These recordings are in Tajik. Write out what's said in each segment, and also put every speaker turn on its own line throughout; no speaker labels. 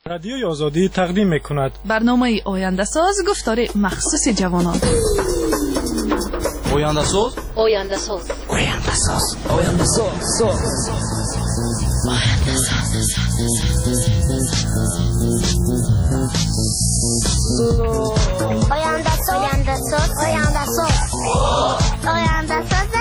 رادیوی آزادی تقدیم می‌کند
برنامه آینده ساز گفتار مخصوص جوانان.
آینده ساز
آینده ساز
آینده ساز آینده ساز
آینده ساز آینده ساز آینده ساز آینده ساز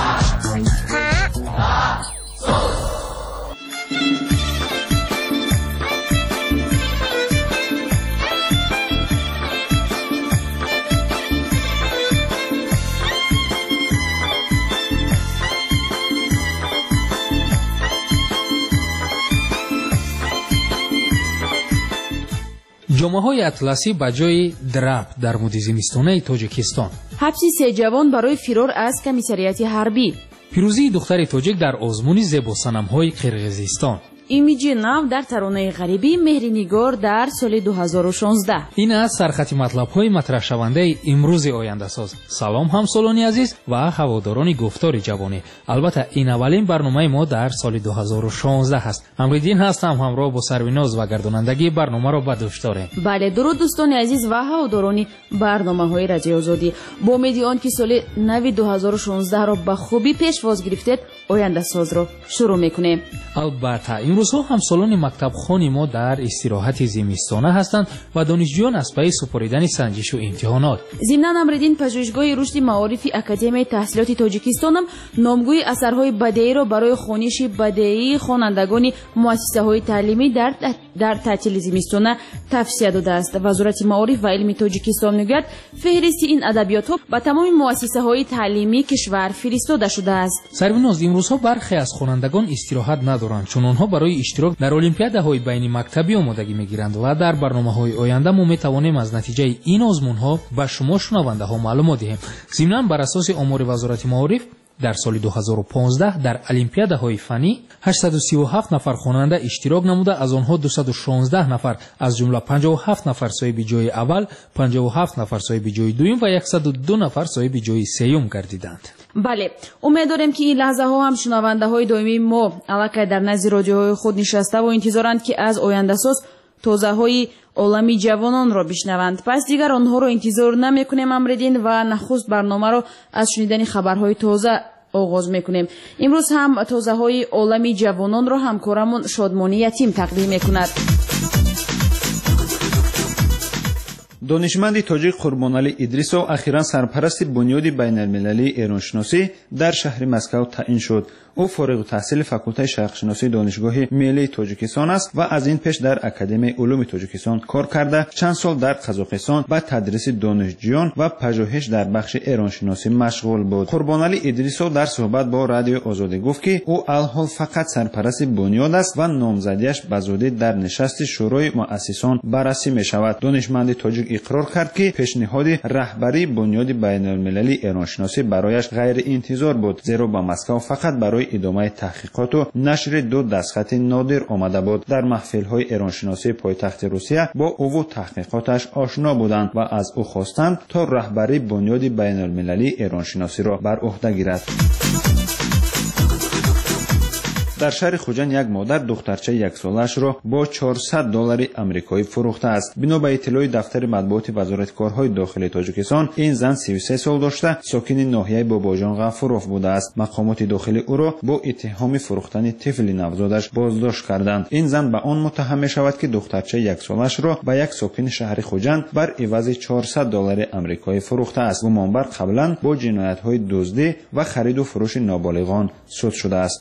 ҷомаҳои атласӣ ба ҷои драб дар мудди зимистонаи тоҷикистон.
ҳабси се ҷавон барои фирор аз комиссарияти ҳарбӣ.
пирӯзии духтари тоҷик дар озмуни зебосанамҳои қирғизистон.
имиҷи нав дар таронаи ғарибӣ меҳринигор дар соли 2016.
ин аст сархати матлабҳои матраҳшавандаи имрӯзи ояндасоз. салом ҳамсолони азиз ва ҳаводорони гуфтори ҷавонӣ. албатта ин аввалин барномаи мо дар соли 2016 аст. амриддин ҳастам, ҳамроҳ бо сарвиноз ва гардонандагии барномаро ба дӯш дорем.
бале, дуруд дӯстони азиз ва ҳаводорони барномаҳои радиои озодӣ. бо умеди он ки соли нави 2016-ро ба хубӣ пешвоз гирифтед, ояндасозро шурӯъ мекунем.
албатта имрӯзҳо ҳамсолони мактабхони мо дар истироҳати зимистона ҳастанд ва донишҷӯён аз пайи супоридани санҷишу имтиҳонот.
зимнан амриддин пажӯҳишгоҳи рушди маорифи академияи таҳсилоти тоҷикистонам номгӯи асарҳои бадеиро барои хониши бадеии хонандагони муассисаҳои таълимӣ дар таътили зимистона тавсия додааст. вазорати маориф ва илми тоҷикистон мегӯяд феҳристи ин адабиётҳо ба тамоми муассисаҳои таълимии кишвар фиристода шудааст.
сарвиноз, имрӯзҳо бархе аз хонандагон истироҳат надоранд, чун онҳо барои иштирок дар олимпиадаҳои байни мактабӣ омодагӣ мегиранд ва дар барномаҳои оянда мо метавонем аз натиҷаи ин озмунҳо ба шумо шунавандаҳо маълумот диҳем. зимнан бар асоси омори вазорати маориф дар соли 2015 дар олимпиадаҳои фанӣ 837 нафар хонанда иштирок намуда, аз онҳо 216 нафар аз ҷумла 57 нафар соҳиби ҷойи аввал, 57 нафар соҳиби ҷойи дуюм ва 102 нафар соҳиби ҷойи сеюм гардиданд.
бале, умед дорем ки ин лаҳзаҳо ҳам шунавандаҳои доимии мо аллакай дар назди родиоҳои худ нишаставу интизоранд ки аз ояндасоз тозаҳои олами ҷавононро бишнаванд. пас дигар онҳоро интизор намекунем амридин ва нахуст барномаро аз шунидани хабарҳои тоза оғоз мекунем. имрӯз ҳам тозаҳои олами ҷавононро ҳамкорамон Шодмони Ятим тақдим мекунад.
донишманди тоҷик Қурбонали Идрисов ахиран сарпарасти бунёди байналмилалии эроншиносӣ дар шаҳри Москав таъин шуд. ӯ фориғу таҳсили факултаи шарқшиносии донишгоҳи миллии Тоҷикистон аст ва аз ин пеш дар Академияи улуми Тоҷикистон кор карда, чанд сол дар Қазоқистон ба тадриси донишҷӯён ва пажӯҳиш дар бахши эроншиносӣ машғул буд. Қурбонали Идрисов дар суҳбат бо Радиои Озодӣ гуфт ки ӯ алҳол фақат сарпарасти бунёд аст ва номзадиаш ба зудӣ дар нишасти шӯрои муассисон баррасӣ мешавад. донишманди тоҷик иқрор кард ки пешниҳоди раҳбарии бунёди байналмилалии эроншиносӣ барояш ғайриинтизор буд, зеро ба Москав фақат барои идомаи таҳқиқоту нашри ду дастхати нодир омада буд. дар маҳфилҳои эроншиносии пойтахти Русия бо ӯву таҳқиқоташ ошно буданд ва аз ӯ хостанд то раҳбарии бунёди байналмилалии эроншиносиро бар уҳда гирад. дар шаҳри Хуҷанд як модар духтарчаи яксолаашро бо $400 амрикоӣ фурӯхтааст. бино ба иттилои дафтари матбуоти вазорати корҳои дохилии Тоҷикистон, ин зан 33 сол дошта сокини ноҳияи Бобоҷон Ғафуров будааст. мақомоти дохилӣ ӯро бо иттиҳоми фурӯхтани тифли навзодаш боздошт карданд. ин зан ба он муттаҳам мешавад ки духтарчаи яксолаашро ба як сокини шаҳри Хуҷанд бар ивази $400 амрикоӣ фурӯхтааст. гумонбар қаблан бо ҷиноятҳои дуздӣ ва хариду фурӯши ноболиғон суд шудааст.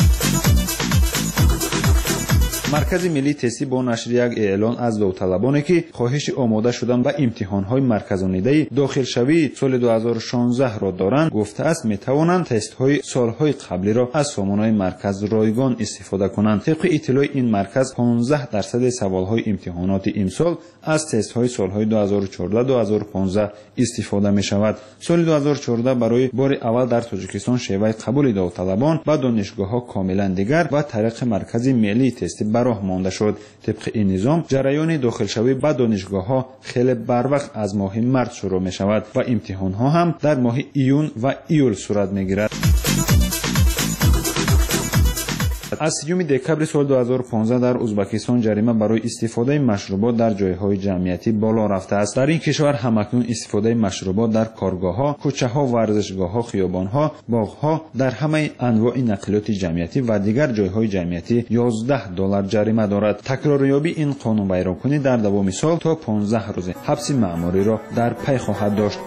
маркази миллии тестӣ бо нашри як эълон аз довталабоне ки хоҳиши омода шудан ба имтиҳонҳои марказонидаи дохилшавии соли 2016-ро доранд, гуфтааст метавонанд тестҳои солҳои қаблиро аз сомонаи марказ ройгон истифода кунанд. тибқи иттилои ин марказ 15% саволҳои имтиҳоноти имсол аз тестҳои солҳои 2014-2015 истифода мешавад. соли 2014 барои бори аввал дар Тоҷикистон шеваи қабули довталабон ба донишгоҳҳо комилан дигар ва тариқи маркази миллии тестӣ бароҳ монда шуд. тибқи ин низом ҷараёни дохилшавӣ ба донишгоҳҳо хеле барвақт аз моҳи март шурӯъ мешавад ва имтиҳонҳо ҳам дар моҳи июн ва июл сурат мегирад. از 3 دکامبر سال 2015 در ازبکستان جریمه برای استفاده مشروبات در جایهای جمعیتی بالا رفته است. در این کشور همکنون استفاده مشروبات در کارگاه‌ها، کوچه‌ها، ورزشگاه‌ها، خیابان‌ها، باغ‌ها، در همه انواع نقلیات جمعیتی و دیگر جایهای جمعیتی $11 جریمه دارد. تکراریابی این قانون ویرانکنی در دوام سال تا 15 روز حبس مأموری را در پی خواهد داشت.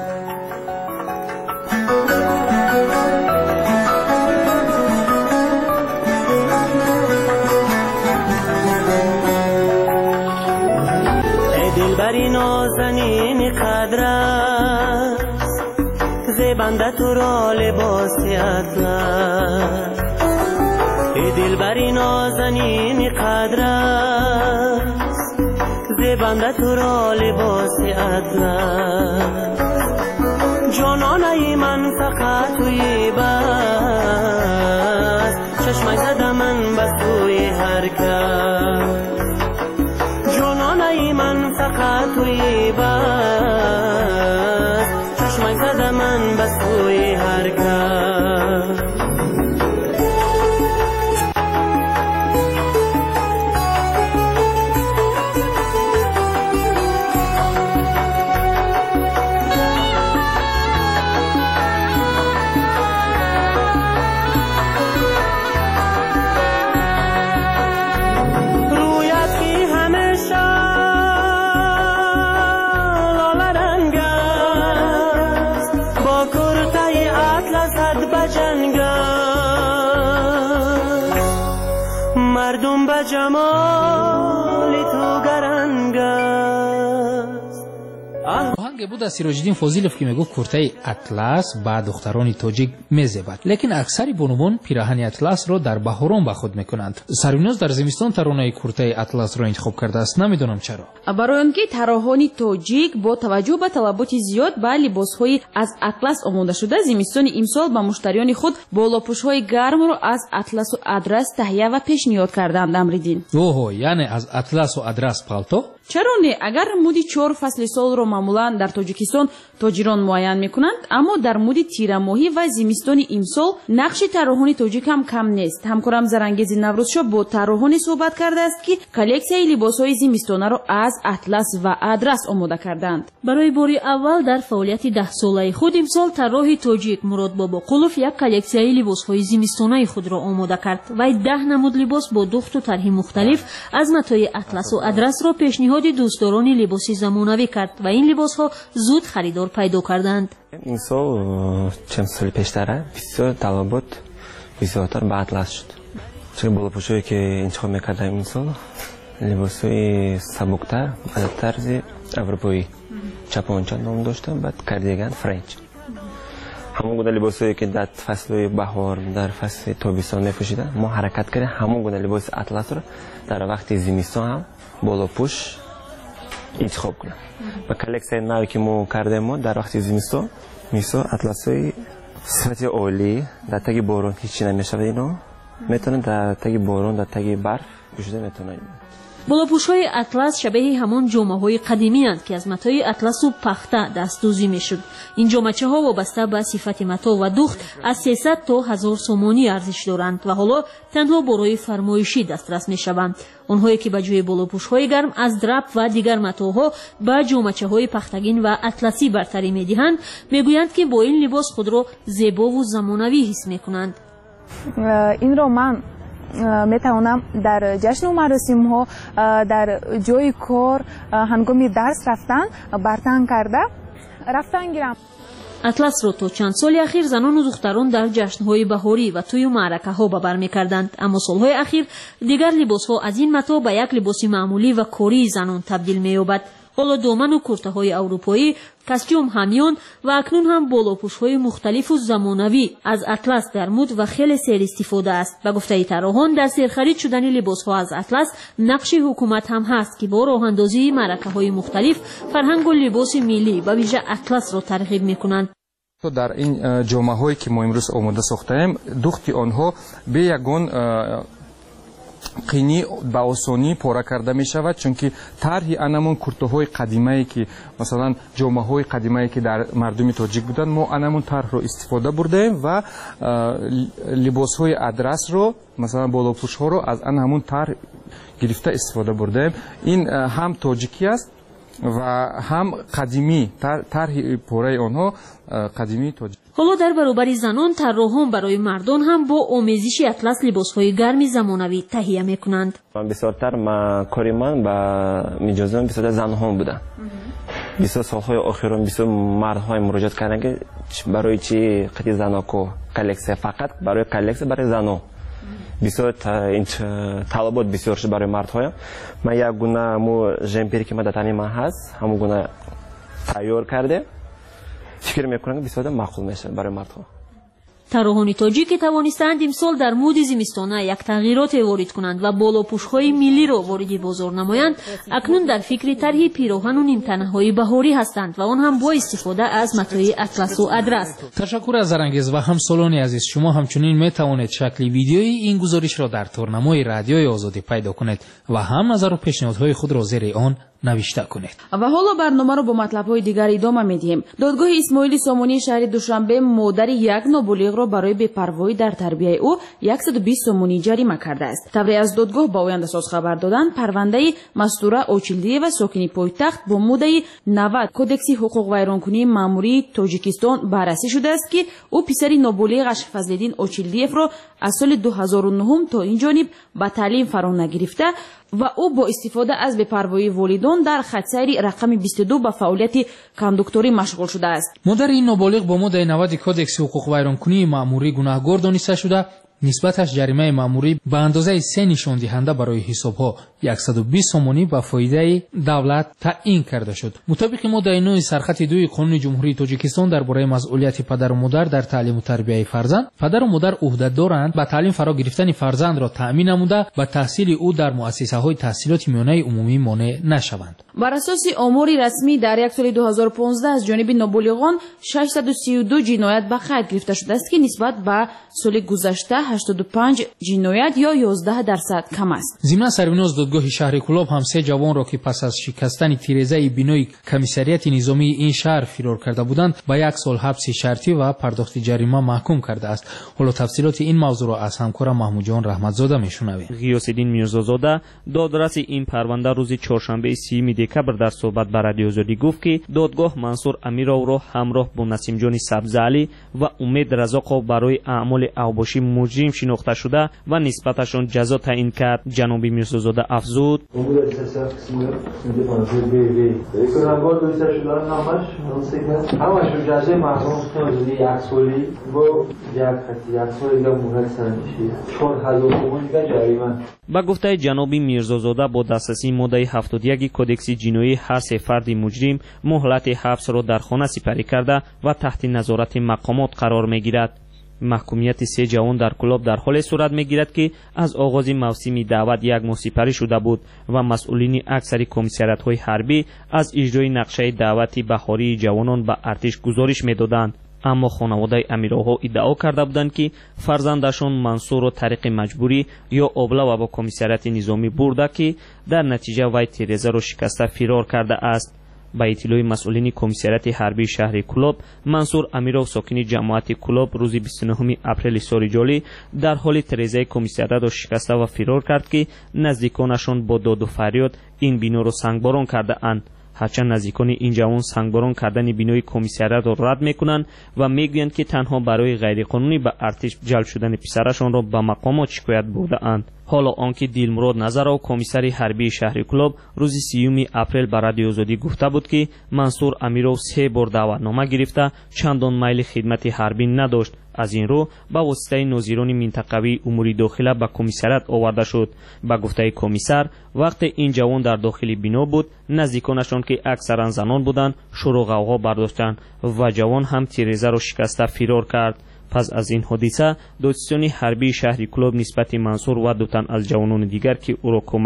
دلبری نازنین قدر است زیبنده تو را لباس اطلس. ای دلبری نازنین قدر است زیبنده تو را لباس اطلس. جانانه من فقط توی بس چشمک زده من بس توی هر کس. جانانه من فقط توی بس چشمک زده من بس توی هر کس. مردم به جمال تو گرنگ است.
آهنگ بود از سیراج‌الدین فاضلوف که میگفت کرته اطلس با دختران تاجیک میزبد، لیکن اکثر بانوان پیراهن اطلس را در بهاران با خود میکنند. سریناز در زمستان ترانه کرته اطلس را انتخاب کرده است، نمیدونم چرا.
برای آنکه طراحان تاجیک با توجه به طلبات زیاد به لباس‌های از اطلس آماده شده زمستان امسال به مشتریان خود بالاپوش‌های گرم را از اطلس و ادرس تهیه و پیشنهاد کردند. امریدین
اوه، یعنی از اطلس و ادرس پالتو؟
چرا نه؟ اگر مودی 4 فصل سال را معمولا در تاجیکستان تاجران معین میکنند، اما در مودی تیر ماهی و زمستان امسال نقش طراحان تاجیک هم کم نیست. همکارم زرانگیز نوروزشاه با طراحان صحبت کرده است که کلکسیای لباس‌های زمستانه را از اطلس و ادرس آماده کردند.
برای بار اول در فعالیت 10 ساله خود امسال طراح تاجیک مراد باباقولوف یک کلکسیای لباس‌های زمستانه خود را آماده کرد و 10 نمود لباس با دخت و طرح مختلف از متای اطلس و ادرس را پیشنهاد دوستداران لباس زمانوی کرد و این لباس‌ها زود خریدار پیدا کردند.
این سال چند سال پیشتر بسیار طلبات بسیارتر به اطلس شد. چون بالاپوشایی که انتخاب می‌کردیم این سال لباس‌های سبکتر به طرز اروپایی چپانچه نام داشته، بعد کاردیگان فرنچ. همون گونه لباسایی که در فصل بهار در فصل تابستان می‌پوشیدن ما حرکت کردیم همون گونه لباس اطلس را در وقت زمستان هم بالاپوش انتخاب کنم. و کلکسیای نوی که ما کردیم ما در وقت زمستان مثلا اطلس‌های صفت عالی در تگ باران هیچی نمی‌شود، اینا میتونن در تگ باران در تگ برف پوشیده میتونن.
بالاپوش‌های اطلس شبیه همان جامه‌های قدیمی اند که از متای اطلس و پخته دستدوزی می‌شد. این جامه‌چه‌ها وابسته به صفت متا و دوخت از 300 تا 1000 سومانی ارزش دارند و حالا تنها برای فرمایشی دسترس می‌شوند. آنهایی که به جای بالاپوش‌های گرم از درپ و دیگر متاها به جامه‌چه‌های پختگین و اطلسی برتری می‌دهند، می‌گویند که با این لباس خود را زیبا و زمانوی حس می‌کنند.
این را من میتوانم در جشن و مراسم ها در جای کار هنگام درس رفتن برتن کرده رفتن گیرم.
اطلس را تا چند سال اخیر زنان و دختران در جشن‌های بهاری و توی معرکه‌ها به بر می‌کردند، اما سال‌های اخیر دیگر لباس‌ها از این متا به یک لباس معمولی و کاری زنان تبدیل می‌یابد. حالا دامن و کرته‌های اروپایی، کاستیوم همیان و اکنون هم بالاپوش‌های مختلف و زمانوی از اطلس در مد و خیلی سیر استفاده است. به گفته طراحان در سرخرید شدن لباس‌ها از اطلس نقش حکومت هم هست که با راه‌اندازی معرکه‌های مختلف فرهنگ و لباس ملی و ویژه اطلس را ترغیب می‌کنند.
در این جامه‌هایی که ما امروز آماده ساختیم دخت آنها به یگان قینی با آسانی پاره کرده می شود، چون که طرح انمون کورتوهای قدیمی که مثلا جامه های قدیمی که در مردم تاجیک بودن، ما انمون طرح رو استفاده بردیم و لباس های ادرس رو مثلا بالاپوش ها رو از همون طرح گرفته استفاده بردیم. این هم تاجیکی است و هم قدیمی، طرح پاره آنها قدیمی تاجیک.
حالا در برابر زنان طراحان برای مردان هم با آموزش اطلس لباس‌های گرم زمانوی تهیه می‌کنند.
بسیارتر کاری من با میجازم بسیار زنان بودن. بسیار سالهای اخیران بسیار مردهای مراجعت کردن که برای چی قطعی زناکو کلکسه، فقط برای کلکسه برای زنان. بسیار این طلبات بسیار شد برای مردها. من یک گونه مو جمپری که مدتانی من هست همون گونه تیار کرده، فکر میکنم که بسیار معقول میشه برای مردها.
طراحان تاجیک توانستند امسال در مود زمستانه یک تغییرات وارد کنند و بالاپوش‌های ملی را وارد بازار نمایند. اکنون در فکر طرح پیراهن و نیمتنه‌های بهاری هستند و آن هم با استفاده از متاع اطلس و ادرس.
تشکر از زرانگیز و همسالان عزیز. شما همچنین میتوانید شکل ویدیویی این گزارش را در تورنمای رادیوی آزادی پیدا کنید و هم نظر و پیشنهادهای خود را زیر آن نوشته کنید.
و حالا برنامه رو با مطلب‌های دیگر ادامه میدیم. دادگاه اسماعیل سامانی شهر دوشنبه مادر یک نابالغ را برای بی‌پروایی در تربیت او 120 سومونی جریمه کرده است. تبری از دادگاه با آینده ساز خبر دادند پرونده مستوره اوچیلدیه و ساکنی پایتخت با ماده 90 کودکس حقوق ویرانکنی ماموری تاجیکستان بررسی شده است که او پسر نابالغ فضل‌الدین اوچیلدیف را از سال 2009 تا این جانب به تعلیم فرا نگرفته و او با استفاده از بی‌پروایی والدان در خطسیر رقم 22 به فعالیت کاندوکتوری مشغول شده است.
مادر این نابالغ با ماده 90 کودکس حقوق ویرانکنی ماموری گناهکار دانسته شده، نسبتش جریمه ماموری به اندازه 3 نشان دهنده برای حسابها 120 سومونی به فایده دولت تعیین کرده شد. مطابق ماده 9 سرخط 2 قانون جمهوری تاجیکستان درباره مسئولیت پدر و مادر در تعلیم و تربیت فرزند، پدر و مادر عهده دارند به تعلیم فرا گرفتن فرزند را تأمین نموده و تحصیل او در مؤسسه‌های تحصیلات میانه عمومی مانع نشوند.
بر اساس آمار رسمی در یک سال 2015 از جانب نابالغان 632 جنایت به قید گرفته شده است که نسبت به سال گذشته 85 جنایت یا 11% کم است.
ضمن سربناز دادگاه شهر کلاب هم 3 جوان را که پس از شکستن تیره‌زای بینای کمیسریت نظامی این شهر فرار کرده بودند به 1 سال حبس شرطی و پرداخت جریمه محکوم کرده است. حالا تفصیلات این موضوع را از همکارم محمود جان رحمتزاده میشنویم.
غیاث‌الدین میرزازاده دادرس این پرونده روز چهارشنبه 30 دکبر در صحبت با رادیو آزادی گفت که دادگاه منصور امیرов را همراه با نسیم جان سبزعلی و امید رزاقov برای اعمال اوباشی مجرم شناخته شده و نسبتشان جزا تعیین کرد. جناب میرزازاده افزود با گفته جناب میرزازاده با دسترسی ماده 71 کدکس جنایی هر 3 فرد مجرم مهلت حبس را در خانه سپری کرده و تحت نظارت مقامات قرار میگیرد. محکومیت 3 جوان در کلاب در حال صورت میگیرد که از آغاز موسم دعوت 1 ماه سپری شده بود و مسئولین اکثر کمیسریت های حربی از اجرای نقشه دعوتی بهاری جوانان به ارتش گزارش میدادند. اما خانواده امیرها ادعا کرده بودند که فرزندشان منصور را طریق مجبوری یا ابله و با کمیسریت نظامی برده که در نتیجه وی تیره‌زا را شکسته فرار کرده است. با اطلاع مسئولین کمیسریت حربی شهر کلاب، منصور امیرov ساکن جماعت کلاب روز 29 اپریل سال جاری در حال تیره‌زای کمیسریت را شکسته و فرار کرد که نزدیکانشان با داد و فریاد این بنا را سنگباران کرده اند. هرچند نزدیکان این جوان سنگباران کردن بینای کمیسریت را رد میکنند و میگویند که تنها برای غیرقانونی به ارتش جلب شدن پسرشان را به مقامات شکایت برده اند. حالا آنکه دلمراد نظرov کمیسر حربی شهر کلاب روز 30 اپریل به رادیو آزادی گفته بود که منصور امیرov 3 بار دعوتنامه گرفته چندان میل خدمت حربی نداشت. از این رو با واسطه ناظران منطقوی امور داخله به کمیسریت آورده شد. با گفته کمیسر وقت این جوان در داخل بنا بود نزدیکانشان که اکثرا زنان بودند شور و غوغا برداشتند و جوان هم تیره‌زا را شکسته فرار کرد. پس از این حادثه دادستان حربی شهر کلاب نسبت منصور و 2 تن از جوانان دیگر که او را کمک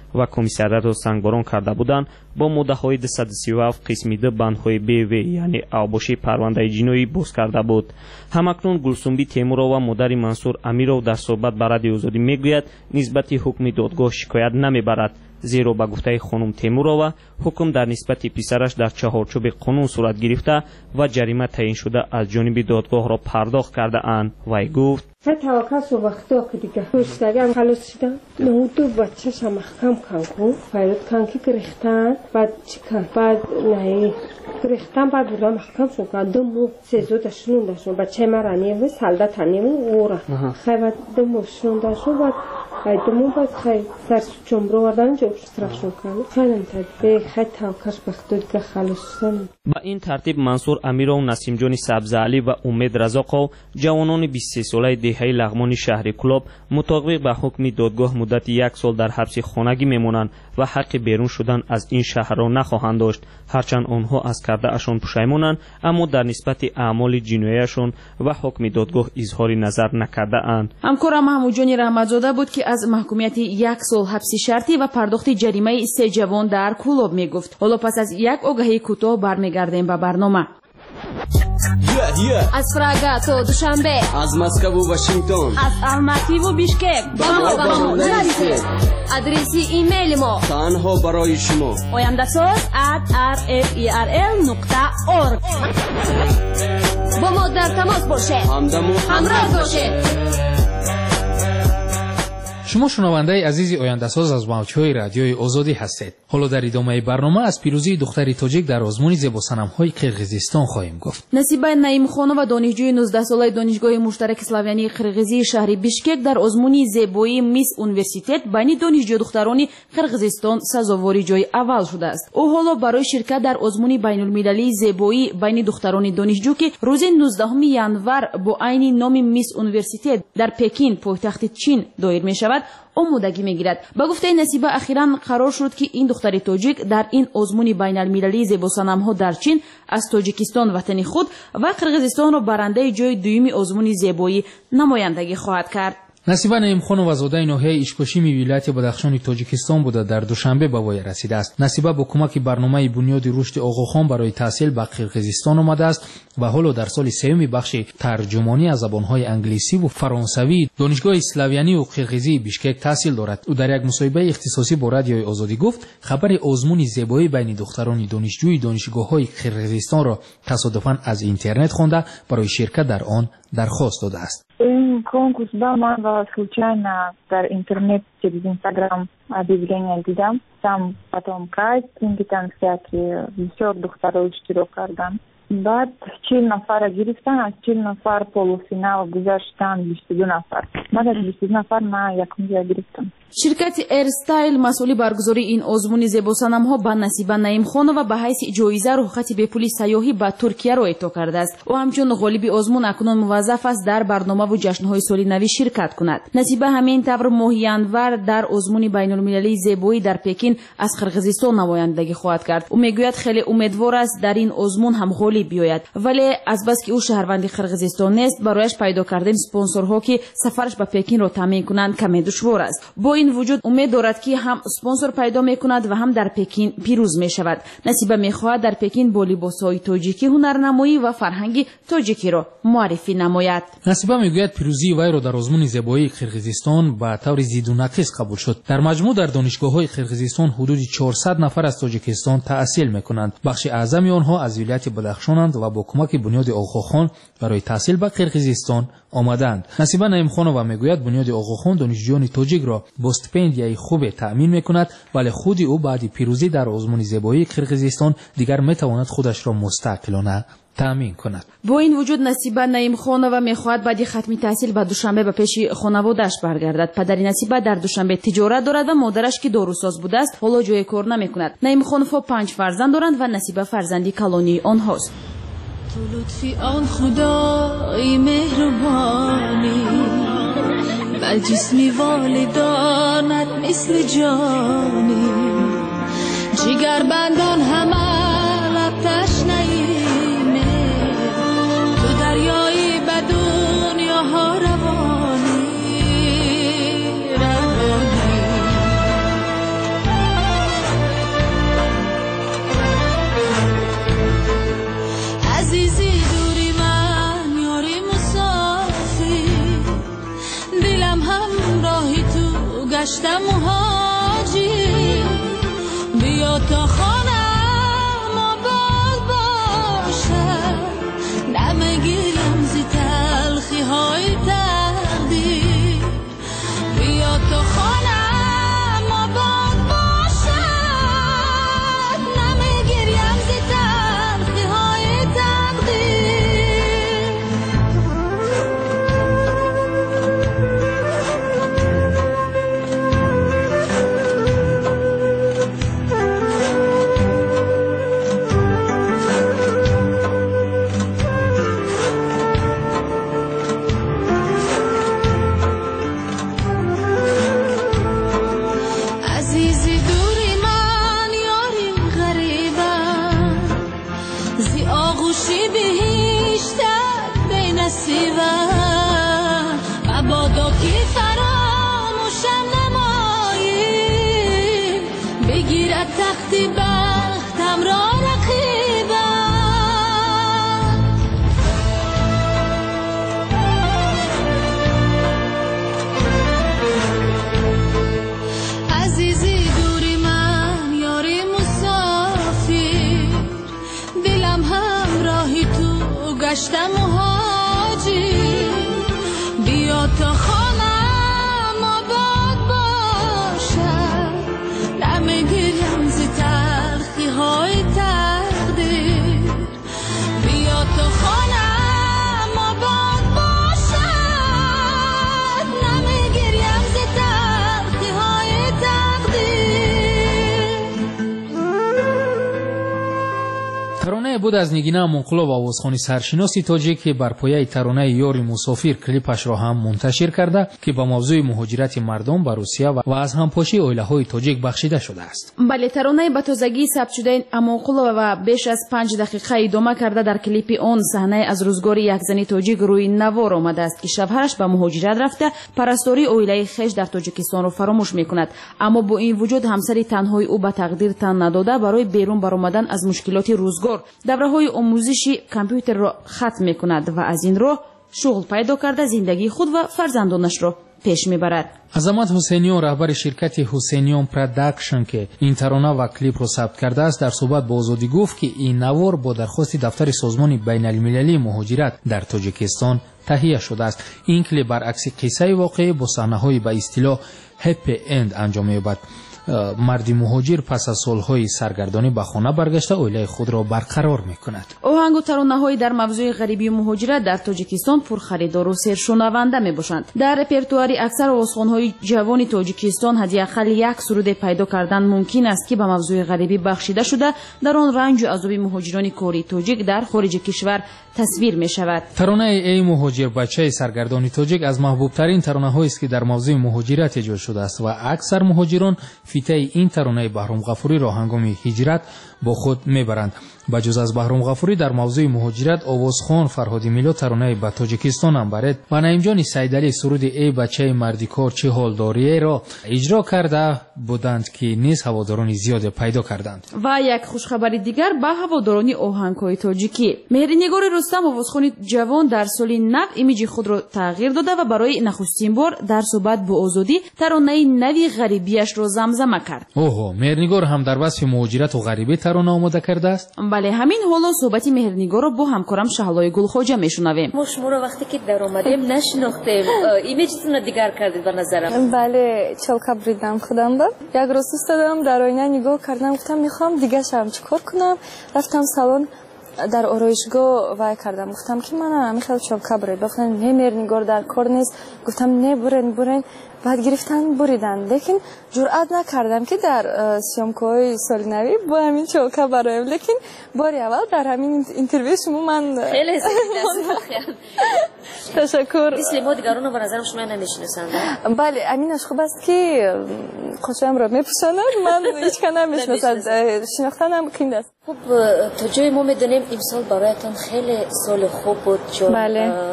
ва комиссариатро сангборон карда буданд бо моддаҳои 237 қисми 2 бандҳои бв яъне авбоши парвандаи ҷиноӣ боз карда буд. ҳамакнун гулсумби темурова модари мансур амиров дар суҳбат ба радиои озодӣ мегӯяд нисбати ҳукми додгоҳ шикоят намебарад, зеро ба гуфтаи хонум темурова ҳукм дар нисбати писараш дар чаҳорчӯби қонун сурат гирифта ва ҷарима таъиншуда аз ҷониби додгоҳро пардохт кардаанд. вай гуфт:
توکس و وقتی که دیگه پرسیدم خلاص شدم نه تو بچه‌ش محکم کن فرود کن که گرفتن بعد چیکار بعد نه گرفتن بعد برام محکم شد دم سه داشتن بچه مرانی و سالدا تنیم اورا خیلی دم شون داشت بعد دمون بعد خیلی سر جمرو وردن جو استراشون کن خیلی متعدد خیلی توکس وقتی که خلاص شدم.
با این ترتیب منصور امیرov نسیمجان سبزعلی و امید رزاقov جوانان 23 ساله دهه لغمان شهر کلاب مطابق به حکم دادگاه مدت 1 سال در حبس خانگی میمونند و حق بیرون شدن از این شهر را نخواهند داشت، هرچند آنها از کرده اشان پشیمانند اما در نسبت اعمال جناییشان و حکم دادگاه اظهار نظر نکرده اند.
همکارم محمودجان رحمتزاده بود که از محکومیت 1 سال حبس شرطی و پرداخت جریمه 3 جوان در کلاب میگفت. حالا پس از یک آگهی کوتاه برمیگردیم به برنامه.
از پراگا تا دوشنبه،
از مسکو و واشنگتن،
از الماتی و بیشکک با ما نرسید. آدرسی ایمیل ما
تنها برای شما
oyandasos@referl.org. با ما در تماس باشید، همراه باشید.
شما شنونده عزیزی آینده‌ساز از موج‌های رادیوی آزادی هستید. حالا در ادامه برنامه از پیروزی دختری تاجیک در آزمون زیباسنم‌های قرقیزستان خواهیم گفت.
نصیبه نعیمخانова دانشجوی 19 ساله دانشگاه مشترک اسلاویانی قرقیزی شهر بیشکک در آزمون زیبایی میس اونیورسیتت بین دانشجو دختران قرقیزستان سزاواری جای اول شده است. او حالا برای شرکت در آزمون بین‌المللی زیبایی بین دختران دانشجو که روز 19 ژانویه با عین نام میس اونیورسیتت در پکین پایتخت چین دایر می‌شود آمادگی میگیرد. با گفته نصیبه اخیراً قرار شد که این دختر تاجیک در این آزمون بین‌المللی زیباسنم‌ها در چین از تاجیکستان وطن خود و قرقیزستان را برنده جای دوم آزمون زیبایی نمایندگی خواهد کرد.
نصیبه نعیمخانова زاده ناحیه اشکاشیمی ولایت بدخشان تاجیکستان بوده در دوشنبه به وای رسیده است. نصیبه با کمک برنامه بنیاد رشد آقاخان برای تحصیل به قرقیزستان آمده است و حالا در سال سوم بخش ترجمانی از زبان‌های انگلیسی و فرانسوی دانشگاه اسلاویانی و قرقیزی بیشکک تحصیل دارد. او در یک مصاحبه اختصاصی با رادیوی آزادی گفت خبر آزمون زیبایی بین دختران دانشجوی دانشگاه‌های قرقیزستان را تصادفاً از اینترنت خوانده برای شرکت در آن درخواست داده است.
این конкурс был, man случайно در интернет через Instagram объявление دیدم. Там потом кастинги, там всякие еще духтаров штирок кардам. بعد 40 نفر گرفتن، از 40 نفر پولوفینال گذاشتن 22 نفر. من از 22 نفر من یکم جا گرفتم.
شرکت ایرستایل مسئول برگزاری این آزمون زیباسنم‌ها به نصیبه نعیمخانова به حیث جایزه رخصت به پول سیاحی به ترکیه را اعطا کرده است. او همچون غالب آزمون اکنون موظف است در برنامه و جشن‌های سالی نوی شرکت کند. نصیبه همین طور ماه ژانویه در آزمون بین‌المللی زیبایی در پکین از قرقیزستان نمایندگی خواهد کرد. او میگوید خیلی امیدوار است در این آزمون هم غالب بیاید، ولی از بس که او شهروند قرقیزستان نیست برایش پیدا کردن اسپانسورها که سفرش به پکین را تامین کنند کمی دشوار است. با این وجود امید دارد که هم اسپانسور پیدا میکند و هم در پکین پیروز میشود. نصیبه میخواهد در پکین با لباسهای تاجیکی هنرنمایی و فرهنگ تاجیکی را معرفی نماید.
نصیبه میگوید پیروزی وی را در آزمون زیبایی قرقیزستان به طور زید و نقیص قبول شد. در مجموع در دانشگاه‌های قرقیزستان حدود 400 نفر از تاجیکستان تحصیل میکنند. بخش اعظم آنها از ولایت بدخشانند و با کمک بنیاد آقاخان برای تحصیل به قرقیزستان آمدند. نصیبه نعیمخانova میگوید بنیاد آقاخان دانشجویان تاجیک را با استیپندیای خوب تأمین میکند، ولی خود او بعد پیروزی در آزمون زیبایی قرقیزستان دیگر میتواند خودش را مستقلانه تأمین کند.
با این وجود نصیبه نعیمخانova میخواهد بعد ختم تحصیل به دوشنبه به پیش خانواده‌اش برگردد. پدر نصیبه در دوشنبه تجارت دارد و مادرش که داروساز بوده است حالا جای کار نمیکند. نعیمخانova 5 فرزند دارند و نصیبه فرزندی کلانی آنهاست.
تو لطفی آن خدای مهربانی بر جسمی والدانت مثل جانی جگر بندان همه لب تشنهیمه تو دریایی به دنیاها روانی بیا تا خانم آباد باشد نمیگیرم زی تلخی های تقدیر بیا تا خانم آباد باشد نمیگیرم زی تلخی های تقدیر عزیزی دوری من یاری غریبم زی آغوشی بهشتت بی نصیبم مبادا که فراموشم نمایی بگیرد تختی بختم را رقیبم عزیزی دوری من یاری مسافر دلم همراهی تو گشتم مهاجر بیا تا خانم آباد باشد نمیگیرم زی تلخی های تقدیر بیا تا خانم آباد باشد نمیگیرم زی تلخی های تقدیر
ترانه بود از نگینه منقلاب آوازخوانی سرشناسی تاجیک که بر پایه ترانه یاری مسافر کلیپش را هم منتشر کرده که با موضوع مهاجرت مردم به روسیه و از همپاشی اویله‌های تاجیک بخشیده شده است.
بله ترانه با تازگی ثبت شده این امانقلاب و بیش از 5 دقیقه ادامه کرده در کلیپ آن صحنه از روزگار یک زن تاجیک روی نوار آمده است که شوهرش به مهاجرت رفته پرستاری اویله خویش در تاجیکستان را فراموش میکند اما با این وجود همسر تنهای او به تقدیر تن نداده برای بیرون برآمدن از مشکلات روزگار دوره‌های آموزشی کامپیوتر را ختم میکند و از این راه شغل پیدا کرده زندگی خود و فرزندانش را پیش میبرد.
عظمت حسینیان رهبر شرکت حسینیان پروداکشن که این ترانه و کلیپ را ثبت کرده است در صحبت با آزادی گفت که این نوار با درخواست دفتر سازمان بین المللی مهاجرت در تاجیکستان تهیه شده است. این کلیپ برعکس قصه واقعی با صحنه‌های به اصطلاح هپی اند انجام می‌یابد. مردی مهاجر پس از سالهای سرگردانی به خانه برگشته اویله خود را برقرار میکند.
آهنگ و ترانه‌های در موضوع غریبی و مهاجرت در تاجیکستان پرخریدار و سرشنونده میباشند. در رپرتوار اکثر آوازخوان‌های جوان تاجیکستان حداقل یک سرود پیدا کردن ممکن است که به موضوع غریبی بخشیده شده در آن رنج و عذاب مهاجران کوری تاجیک در خارج کشور تصویر می شود.
ترانه ای مهاجر بچه سرگردانی تاجیک از محبوب ترین ترانه است که در موضوع مهاجرت اجرا شده است و اکثر مهاجران فیته این ترانه بهرام غفوری را هنگام هجرت با خود میبرند. بجز از بهرام غفوری در موضوع مهاجرت آوازخوان فرهادی میلاد ترانه به تاجیکستان هم برد و نعیم جان سیدعلی سرود ای بچه مردی کار چه حال داری را اجرا کرده بودند که نیز هواداران زیاد پیدا کردند.
و یک خوشخبری دیگر به هواداران آهنگ‌های تاجیکی. مهرنگار رستم آوازخوان جوان در سال نو ایمیج خود را تغییر داده و برای نخستین بار در صحبت با آزادی ترانه نوی غریبیش را زمزمه کرد.
اوه مهرنگار هم در وصف مهاجرت و غریبی ترانه آماده کرده است.
بله همین حالا صحبت مهرنگار را با همکارم شهلای گلخواجه میشنویم.
ما شما را وقتی که در اومدیم نشناختیم ایمیجتون را دیگر کردید به نظرم.
بله چالکا بریدم خودم را یک روز ایستادم در آینه نگاه کردم گفتم میخوام دیگه شم چیکار کنم رفتم سالن در آرایشگاه وای کردم گفتم که من میخوام چالکا برید گفتن نه مهرنگار در کار نیست گفتم نه برین بعد گرفتن بریدن لیکن جرئت نکردم که در سیامکوی سال نوی با همین چالکا برایم لیکن باری اول در همین اینترویو شما من
خیلی
تشکر
مثل ما دیگران رو به نظرم شما نمیشناسند.
بله امینش خوب است که خوشم را میپوشاند من هیچ که نمیشناسد شناختنم قیمت است.
خب تا جای ما میدونیم امسال برایتان خیلی سال خوب بود چون
بله.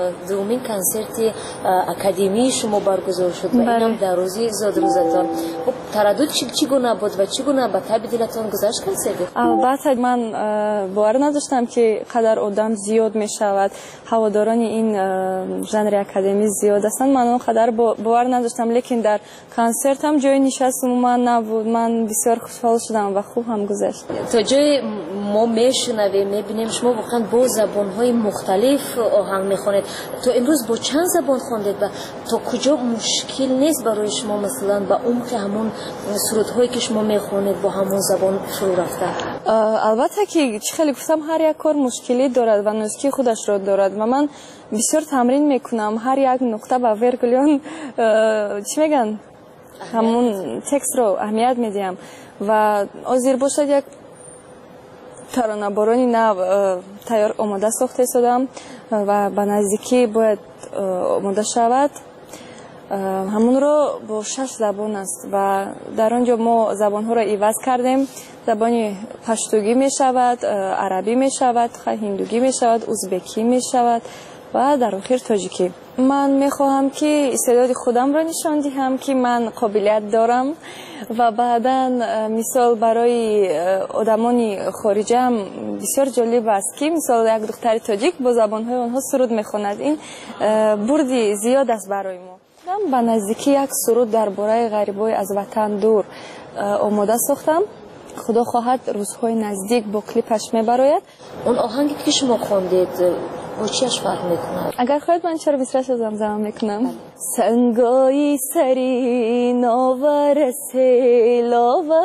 دومین کنسرت اکادمی شما برگزار شد و اینم در روزی زاد روزتان. خب تردد چگونه بود و چگونه به تب دلتان گذشت کنسرت؟
البته من باور نداشتم که قدر آدم زیاد می شود، هواداران این ژانر اکادمی زیاد هستند. من اون قدر باور نداشتم، لیکن در کنسرت هم جای نشست من نبود. من بسیار خوشحال شدم و خوب هم گذشت.
تا جای ما میشنویم میبینیم شما واقعا با زبان‌های مختلف آهنگ میخونید. تو امروز با چند زبان خوندید و تا کجا مشکل نیست برای شما مثلا با عمق همون سرودهایی که شما میخونید با همون زبان فرو رفتن؟
البته که خیلی گفتم هر یک کار مشکلی دارد و نوسکی خودش را دارد و من بسیار تمرین میکنم. هر یک نقطه با ویرگولیان چی میگن همون تکست رو اهمیت میدیم و آزیر باشد یک ترانه بارانی نو تیار آماده ساخته شدم و به نزدیکی باید آماده شود. همون رو با 6 زبان است و در آنجا ما زبان ها را عوض کردیم. زبانی پشتوگی می شود، عربی می شود، هندوگی می شود، ازبکی می شود و در آخر تاجیکی. من می خواهم که استعداد خودم را نشان دهم که من قابلیت دارم و بعدا مثال برای آدمان خارجی هم بسیار جالب است که مثال یک دختر تاجیک با زبانهای آنها سرود می خواند. این بردی زیاد است برای ما. به نزدیکی یک سرود درباره غریبای از وطن دور آماده ساختم. خدا خواهد روزهای نزدیک با کلیپش میبراید.
اون آهنگی که شما خوندید با چیش فرق میکنه؟
اگر خواهد من چرا بیسرش زمزمه میکنم. سنگایی سری ناور سیل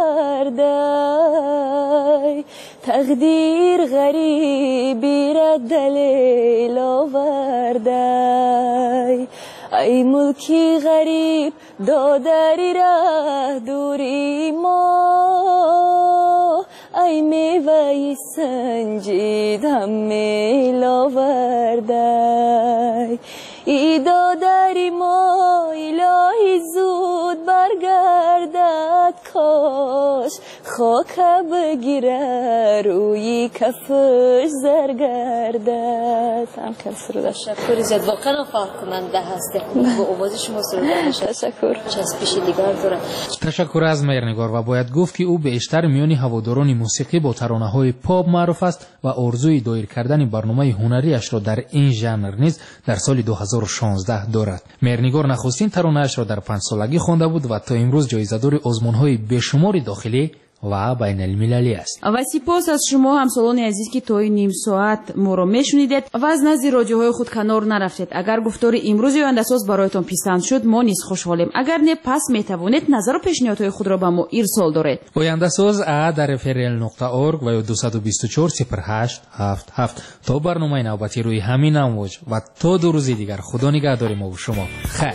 آوردای، تقدیر غریبی را دلیل آوردای، ای ملکی غریب دادری را دوری ما، ای میوه سنجیدم میل آوردی، ای دادری ما الهی زود برگردد، کاش خاک بگیره روی کفش زرگردد. هم خیلی سرودش
تشکر زیاد، واقعا فرق کننده هسته با آواز شما سروده.
تشکر.
چسبش دیگر داره.
تشکر از مهرنگار و باید گفت که او بیشتر میان هواداران موسیقی با ترانه‌های پاپ معروف است و آرزوی دایر کردن برنامه هنریش را در این ژانر نیز در سال 2016 دارد. مهرنگار نخستین ترانه‌اش را در 5 سالگی خوانده بود و تا امروز جایزه‌دار آزمون‌های بیشمار داخلی و بین المللی است.
و سپاس از شما همسالان عزیز که تا نیم ساعت ما را میشنیدید و از نزد رادیوهای خود کنار نرفتید. اگر گفتار امروز آینده‌ساز برایتان پسند شد ما نیز خوشحالیم. اگر نه پس میتوانید نظر و پیشنهادهای خود را به ما ارسال دارید.
آینده‌ساز @rfrl.org و 224 08 77 تا برنامه نوبتی روی همین امواج و تا 2 روز دیگر خدا نگهدار ما و شما. خیر.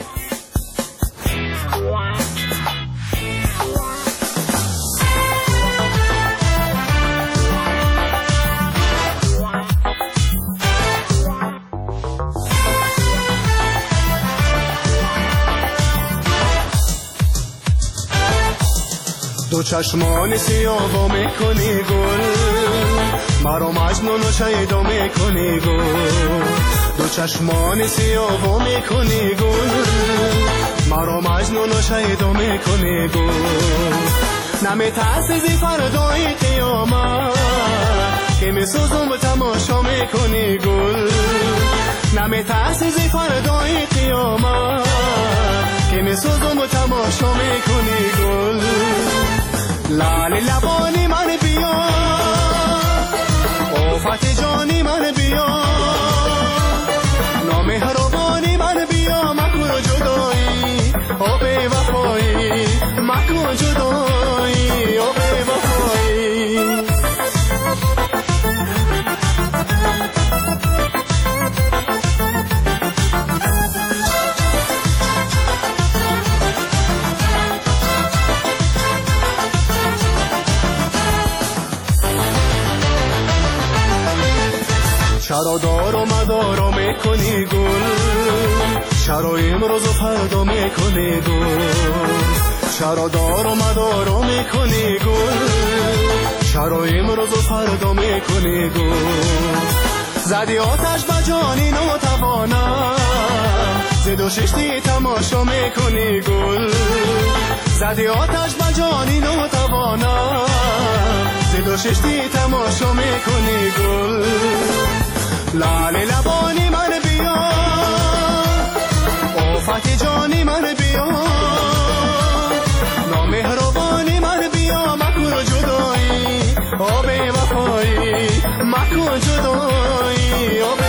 دو چشمان سیاه میکنی گل، مرا مجنون و شیدا میکنی گل. دو چشمان سیاه میکنی گل، مرا مجنون و شیدا میکنی گل. نمیترسی فردای قیامت که میسوزم و تماشا میکنی گل. نمیترسی فردای قیامت که میسوزم و تماشا میکنی گل. لال لبانی من بیا، آفت جانی من بیا، نامهربانی من بیا، مکن جدایی آب وفایی، مکن جدایی آب وفایی. چرا دار و مدارا میکنی گل، چرا امروز و فردا میکنی گل. چرا دار و مدارا میکنی گل، چرا امروز و فردا میکنی گل. زدی آتش به جانی ناتوانم ز دو ششتی تماشا میکنی گل زدی آتش به جانی ناتوانم ز دو ششتی تماشا میکنی گل لعل لبانی من بیا آفت جانی من بیا نامهربانی من بیا مکن جدایی آب وفایی مکن جدایی آب